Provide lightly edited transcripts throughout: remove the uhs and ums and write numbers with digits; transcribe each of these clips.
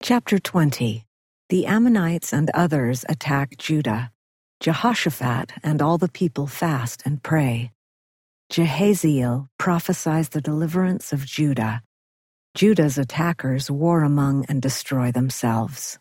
Chapter 20. The Ammonites and others attack Judah. Jehoshaphat and all the people fast and pray. Jehaziel prophesies the deliverance of Judah. Judah's attackers war among and destroy themselves.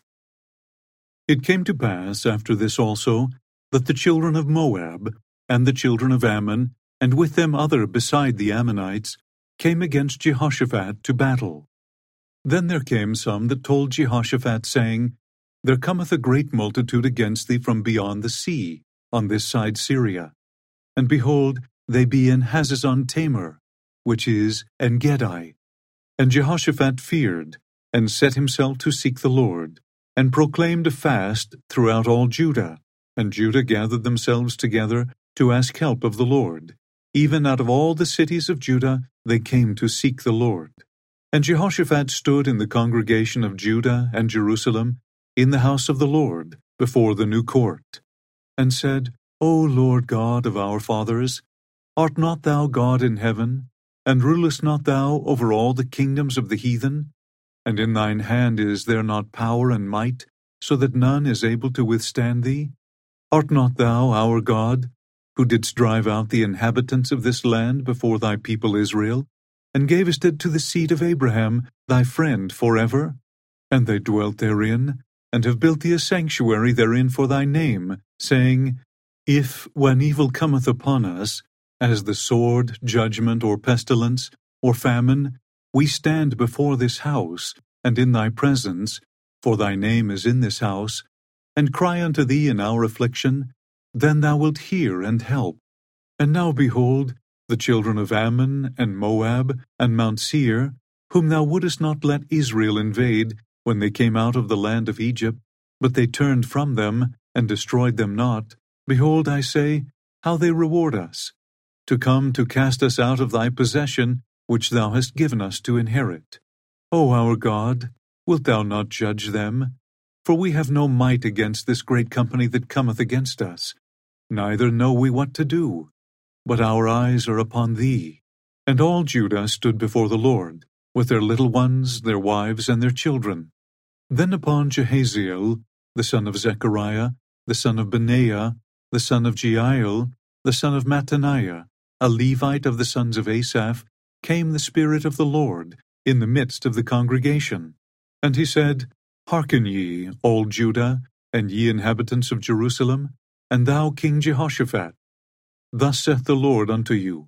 It came to pass after this also, that the children of Moab, and the children of Ammon, and with them other beside the Ammonites, came against Jehoshaphat to battle. Then there came some that told Jehoshaphat, saying, There cometh a great multitude against thee from beyond the sea, on this side Syria. And behold, they be in Hazazon Tamar, which is En-gedi. And Jehoshaphat feared, and set himself to seek the Lord, and proclaimed a fast throughout all Judah. And Judah gathered themselves together to ask help of the Lord. Even out of all the cities of Judah they came to seek the Lord. And Jehoshaphat stood in the congregation of Judah and Jerusalem, in the house of the Lord, before the new court, and said, O Lord God of our fathers, art not thou God in heaven, and rulest not thou over all the kingdoms of the heathen? And in thine hand is there not power and might, so that none is able to withstand thee? Art not thou our God, who didst drive out the inhabitants of this land before thy people Israel, and gavest it to the seed of Abraham, thy friend, forever? And they dwelt therein, and have built thee a sanctuary therein for thy name, saying, If, when evil cometh upon us, as the sword, judgment, or pestilence, or famine, we stand before this house, and in thy presence, for thy name is in this house, and cry unto thee in our affliction, then thou wilt hear and help. And now behold, the children of Ammon, and Moab, and Mount Seir, whom thou wouldest not let Israel invade, when they came out of the land of Egypt, but they turned from them, and destroyed them not, behold, I say, how they reward us, to come to cast us out of thy possession, which thou hast given us to inherit. O our God, wilt thou not judge them? For we have no might against this great company that cometh against us, neither know we what to do. But our eyes are upon thee. And all Judah stood before the Lord, with their little ones, their wives, and their children. Then upon Jehaziel, the son of Zechariah, the son of Benaiah, the son of Jeiel, the son of Mattaniah, a Levite of the sons of Asaph, came the Spirit of the Lord in the midst of the congregation. And he said, Hearken ye, all Judah, and ye inhabitants of Jerusalem, and thou King Jehoshaphat. Thus saith the Lord unto you,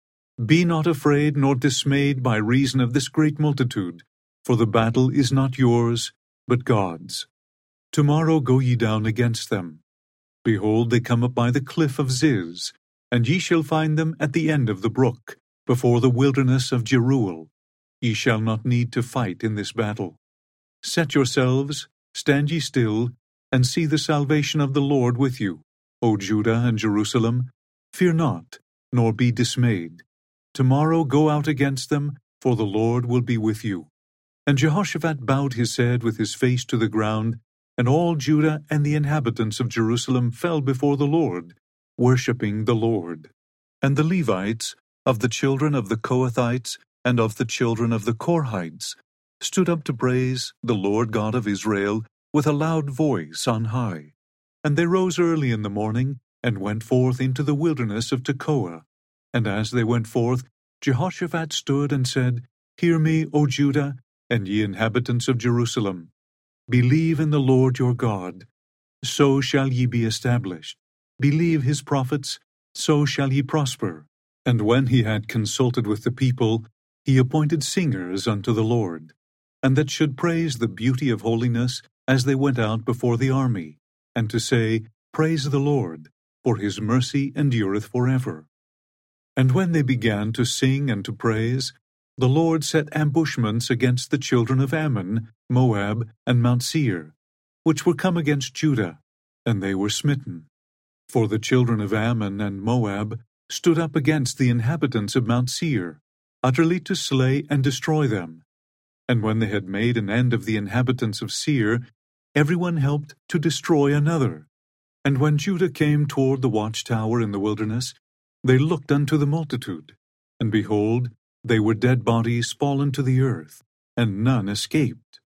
Be not afraid nor dismayed by reason of this great multitude, for the battle is not yours, but God's. Tomorrow go ye down against them. Behold, they come up by the cliff of Ziz, and ye shall find them at the end of the brook, before the wilderness of Jeruel. Ye shall not need to fight in this battle. Set yourselves, stand ye still, and see the salvation of the Lord with you, O Judah and Jerusalem. Fear not, nor be dismayed. Tomorrow go out against them, for the Lord will be with you. And Jehoshaphat bowed his head with his face to the ground, and all Judah and the inhabitants of Jerusalem fell before the Lord, worshipping the Lord. And the Levites, of the children of the Kohathites, and of the children of the Korhites, stood up to praise the Lord God of Israel with a loud voice on high. And they rose early in the morning, and went forth into the wilderness of Tekoa. And as they went forth, Jehoshaphat stood and said, Hear me, O Judah, and ye inhabitants of Jerusalem. Believe in the Lord your God, so shall ye be established. Believe his prophets, so shall ye prosper. And when he had consulted with the people, he appointed singers unto the Lord, and that should praise the beauty of holiness as they went out before the army, and to say, Praise the Lord, for his mercy endureth forever. And when they began to sing and to praise, the Lord set ambushments against the children of Ammon, Moab, and Mount Seir, which were come against Judah, and they were smitten. For the children of Ammon and Moab stood up against the inhabitants of Mount Seir, utterly to slay and destroy them. And when they had made an end of the inhabitants of Seir, every one helped to destroy another. And when Judah came toward the watchtower in the wilderness, they looked unto the multitude, and behold, they were dead bodies fallen to the earth, and none escaped.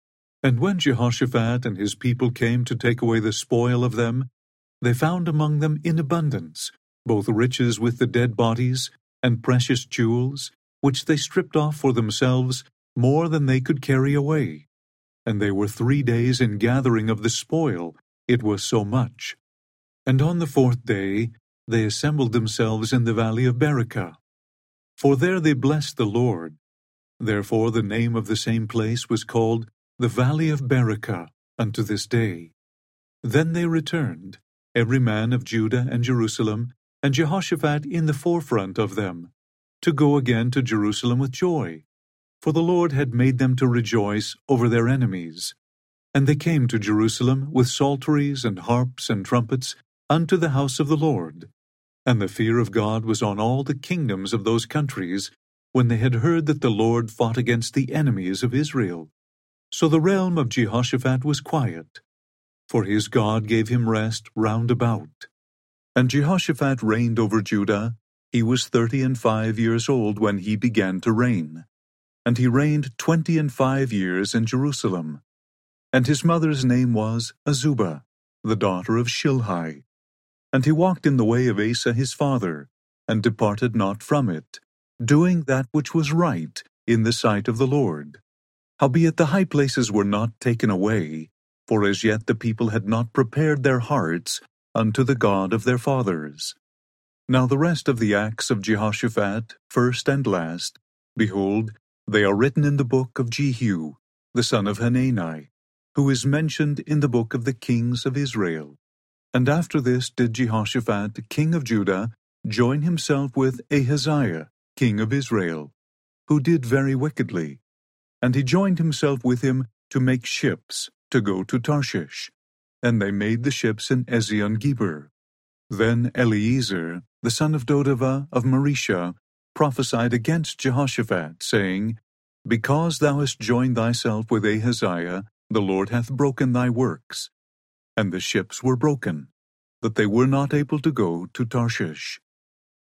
And when Jehoshaphat and his people came to take away the spoil of them, they found among them in abundance both riches with the dead bodies and precious jewels, which they stripped off for themselves more than they could carry away. And they were 3 days in gathering of the spoil, it was so much. And on the 4th day they assembled themselves in the valley of Berachah. For there they blessed the Lord. Therefore the name of the same place was called the Valley of Berachah unto this day. Then they returned, every man of Judah and Jerusalem, and Jehoshaphat in the forefront of them, to go again to Jerusalem with joy, for the Lord had made them to rejoice over their enemies. And they came to Jerusalem with psalteries and harps and trumpets unto the house of the Lord. And the fear of God was on all the kingdoms of those countries, when they had heard that the Lord fought against the enemies of Israel. So the realm of Jehoshaphat was quiet, for his God gave him rest round about. And Jehoshaphat reigned over Judah. He was 35 years old when he began to reign. And he reigned 25 years in Jerusalem. And his mother's name was Azubah, the daughter of Shilhi. And he walked in the way of Asa his father, and departed not from it, doing that which was right in the sight of the Lord. Howbeit the high places were not taken away, for as yet the people had not prepared their hearts unto the God of their fathers. Now the rest of the acts of Jehoshaphat, first and last, behold, they are written in the book of Jehu, the son of Hanani, who is mentioned in the book of the kings of Israel. And after this did Jehoshaphat, king of Judah, join himself with Ahaziah, king of Israel, who did very wickedly. And he joined himself with him to make ships to go to Tarshish. And they made the ships in Ezion-Geber. Then Eliezer, the son of Dodavah of Marisha, prophesied against Jehoshaphat, saying, Because thou hast joined thyself with Ahaziah, the Lord hath broken thy works. And the ships were broken, that they were not able to go to Tarshish.